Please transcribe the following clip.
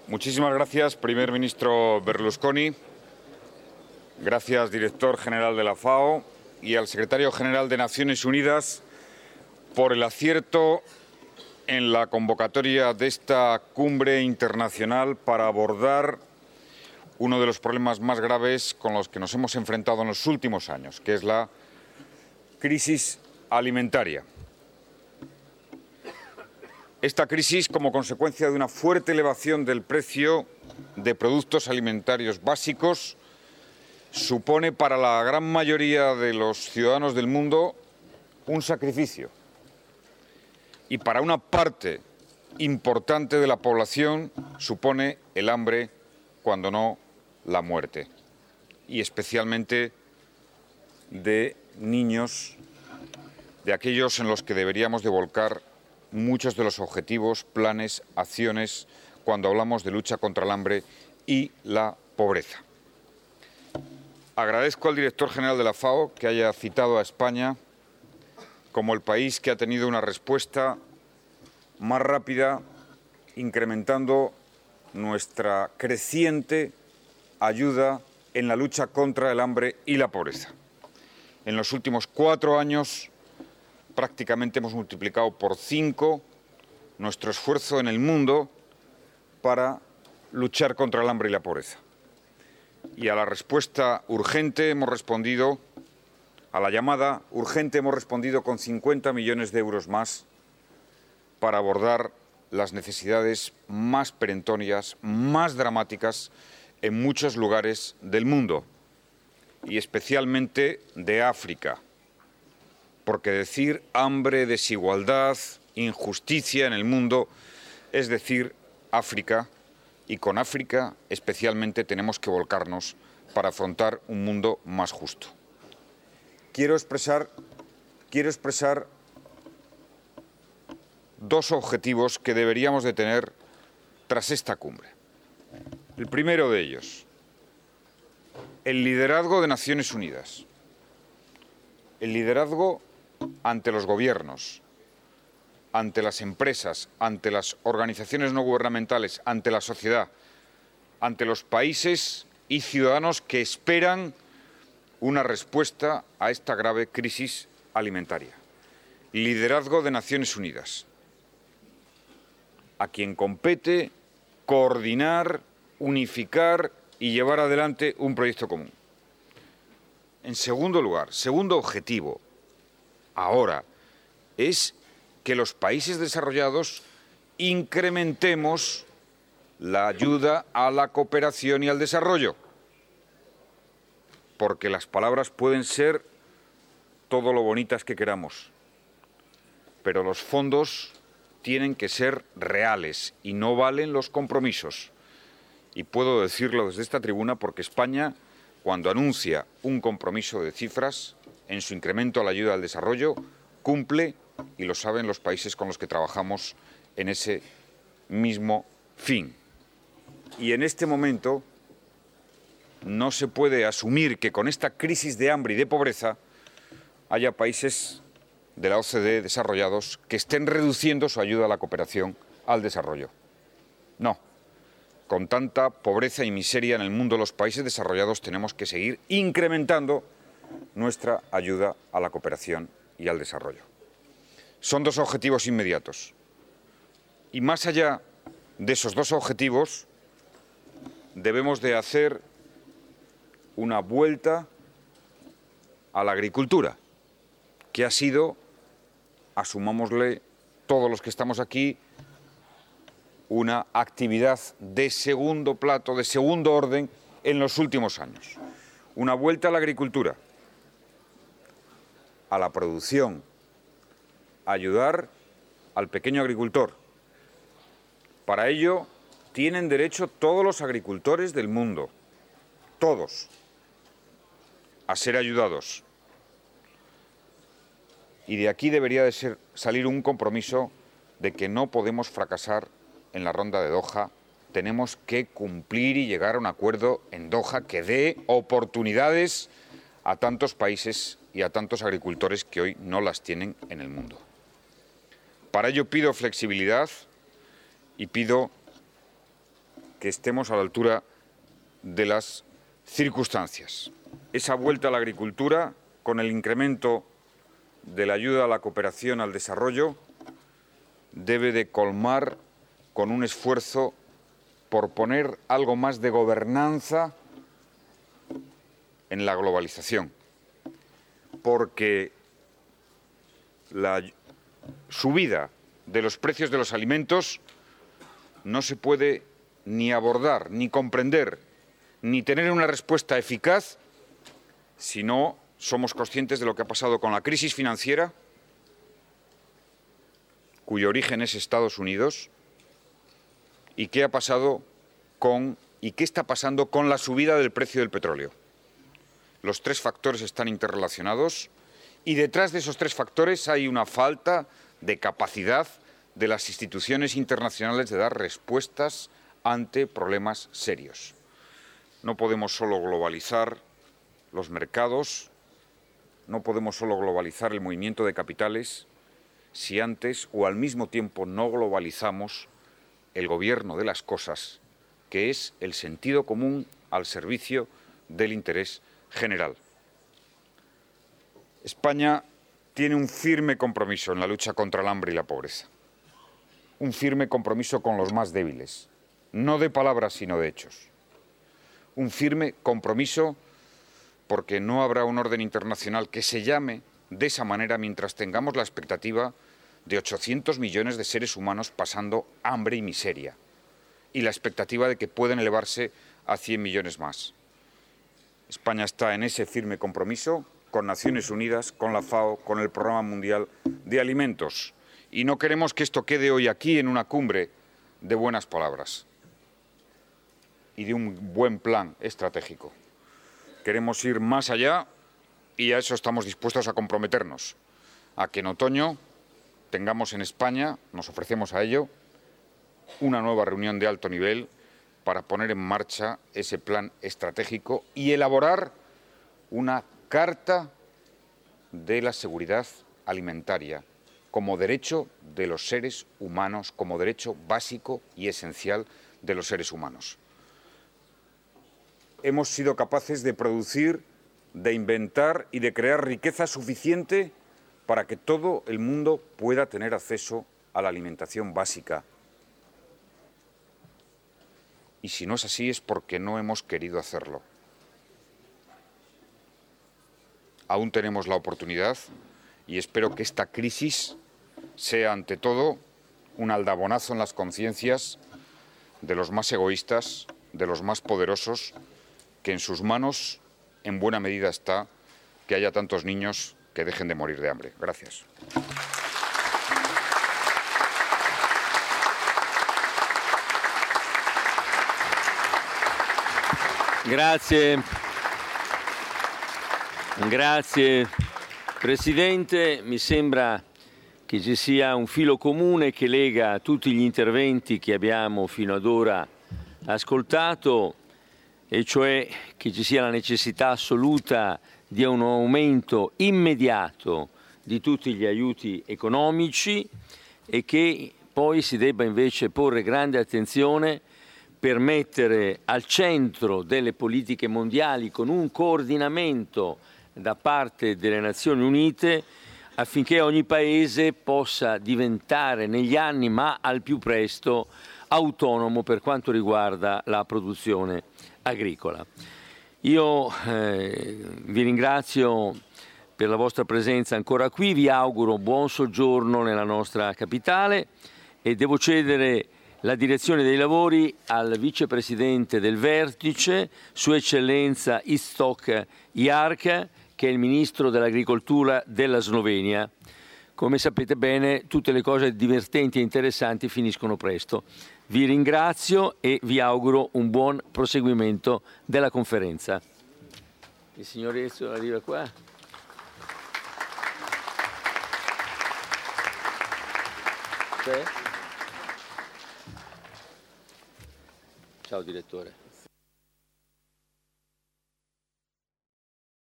Muchísimas gracias, primer ministro Berlusconi. Gracias, director general de la FAO, y al secretario general de Naciones Unidas por el acierto en la convocatoria de esta cumbre internacional para abordar uno de los problemas más graves con los que nos hemos enfrentado en los últimos años, que es la crisis alimentaria. Esta crisis, como consecuencia de una fuerte elevación del precio de productos alimentarios básicos, supone para la gran mayoría de los ciudadanos del mundo un sacrificio. Y para una parte importante de la población supone el hambre, cuando no la muerte. Y especialmente de niños, de aquellos en los que deberíamos de volcar muchos de los objetivos, planes, acciones, cuando hablamos de lucha contra el hambre y la pobreza. Agradezco al director general de la FAO que haya citado a España como el país que ha tenido una respuesta más rápida, incrementando nuestra creciente ayuda en la lucha contra el hambre y la pobreza. En los últimos 4 años, prácticamente hemos multiplicado por 5 nuestro esfuerzo en el mundo para luchar contra el hambre y la pobreza. Y a la respuesta urgente hemos respondido, a la llamada urgente hemos respondido con 50 millones de euros más para abordar las necesidades más perentorias, más dramáticas en muchos lugares del mundo y especialmente de África. Porque decir hambre, desigualdad, injusticia en el mundo es decir África, y con África especialmente tenemos que volcarnos para afrontar un mundo más justo. Quiero expresar 2 objetivos que deberíamos de tener tras esta cumbre. El primero de ellos, el liderazgo de Naciones Unidas. El liderazgo ante los gobiernos, ante las empresas, ante las organizaciones no gubernamentales, ante la sociedad, ante los países y ciudadanos que esperan una respuesta a esta grave crisis alimentaria. Liderazgo de Naciones Unidas, a quien compete coordinar, unificar y llevar adelante un proyecto común. En segundo lugar, segundo objetivo, ahora, es que los países desarrollados incrementemos la ayuda a la cooperación y al desarrollo. Porque las palabras pueden ser todo lo bonitas que queramos, pero los fondos tienen que ser reales y no valen los compromisos. Y puedo decirlo desde esta tribuna porque España, cuando anuncia un compromiso de cifras en su incremento a la ayuda al desarrollo, cumple, y lo saben los países con los que trabajamos en ese mismo fin. Y en este momento no se puede asumir que con esta crisis de hambre y de pobreza haya países de la OCDE desarrollados que estén reduciendo su ayuda a la cooperación al desarrollo. No. Con tanta pobreza y miseria en el mundo, los países desarrollados tenemos que seguir incrementando nuestra ayuda a la cooperación y al desarrollo. Son 2 objetivos inmediatos. Y más allá de esos 2 objetivos, debemos de hacer una vuelta a la agricultura, que ha sido, asumámosle todos los que estamos aquí, una actividad de segundo plato, de segundo orden en los últimos años. Una vuelta a la agricultura, a la producción, ayudar al pequeño agricultor. Para ello tienen derecho todos los agricultores del mundo, todos, a ser ayudados. Y de aquí debería de salir un compromiso de que no podemos fracasar en la ronda de Doha. Tenemos que cumplir y llegar a un acuerdo en Doha que dé oportunidades a tantos países y a tantos agricultores que hoy no las tienen en el mundo. Para ello pido flexibilidad y pido que estemos a la altura de las circunstancias. Esa vuelta a la agricultura, con el incremento de la ayuda a la cooperación al desarrollo, debe de colmar con un esfuerzo por poner algo más de gobernanza en la globalización, porque la subida de los precios de los alimentos no se puede ni abordar, ni comprender, ni tener una respuesta eficaz si no somos conscientes de lo que ha pasado con la crisis financiera, cuyo origen es Estados Unidos, y qué ha pasado y qué está pasando con la subida del precio del petróleo. Los tres factores están interrelacionados y detrás de esos tres factores hay una falta de capacidad de las instituciones internacionales de dar respuestas ante problemas serios. No podemos solo globalizar los mercados, no podemos solo globalizar el movimiento de capitales si antes o al mismo tiempo no globalizamos el gobierno de las cosas, que es el sentido común al servicio del interés general. España tiene un firme compromiso en la lucha contra el hambre y la pobreza. Un firme compromiso con los más débiles, no de palabras sino de hechos. Un firme compromiso porque no habrá un orden internacional que se llame de esa manera mientras tengamos la expectativa de 800 millones de seres humanos pasando hambre y miseria y la expectativa de que pueden elevarse a 100 millones más. España está en ese firme compromiso con Naciones Unidas, con la FAO, con el Programa Mundial de Alimentos. Y no queremos que esto quede hoy aquí en una cumbre de buenas palabras y de un buen plan estratégico. Queremos ir más allá y a eso estamos dispuestos a comprometernos, a que en otoño tengamos en España, nos ofrecemos a ello, una nueva reunión de alto nivel para poner en marcha ese plan estratégico y elaborar una carta de la seguridad alimentaria como derecho de los seres humanos, como derecho básico y esencial de los seres humanos. Hemos sido capaces de producir, de inventar y de crear riqueza suficiente para que todo el mundo pueda tener acceso a la alimentación básica. Y si no es así es porque no hemos querido hacerlo. Aún tenemos la oportunidad y espero que esta crisis sea ante todo un aldabonazo en las conciencias de los más egoístas, de los más poderosos, que en sus manos en buena medida está que haya tantos niños que dejen de morir de hambre. Gracias. Grazie. Grazie Presidente. Mi sembra che ci sia un filo comune che lega tutti gli interventi che abbiamo fino ad ora ascoltato, e cioè che ci sia la necessità assoluta di un aumento immediato di tutti gli aiuti economici e che poi si debba invece porre grande attenzione per mettere al centro delle politiche mondiali con un coordinamento da parte delle Nazioni Unite affinché ogni Paese possa diventare negli anni, ma al più presto, autonomo per quanto riguarda la produzione agricola. Io vi ringrazio per la vostra presenza ancora qui, vi auguro buon soggiorno nella nostra capitale e devo cedere la direzione dei lavori al vicepresidente del Vertice, Sua Eccellenza Iztok Jarc, che è il ministro dell'agricoltura della Slovenia. Come sapete bene, tutte le cose divertenti e interessanti finiscono presto. Vi ringrazio e vi auguro un buon proseguimento della conferenza. Il signor Ezio arriva qua. Ciao direttore.